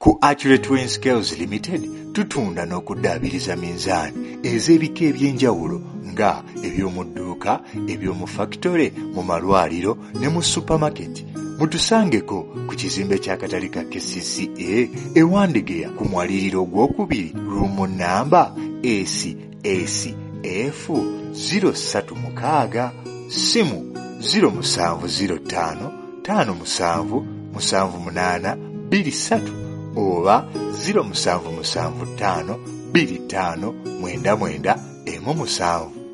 Ku Accurate Weighing Scales Limited tutunda n'okuddaabiriza minzaani ez'ebika eby'enjawulo nga eby'omu dduuka, eby'omu factory, mu malwaliro ne mu supermarket. Mutusangeko ku kizimbe ky'akatale ka KCCA ewandegeya ku mwaliriro ogwokubiri ruumu namba ACF 036, simu 0705 57 78 23 oba 0775 25 99 7.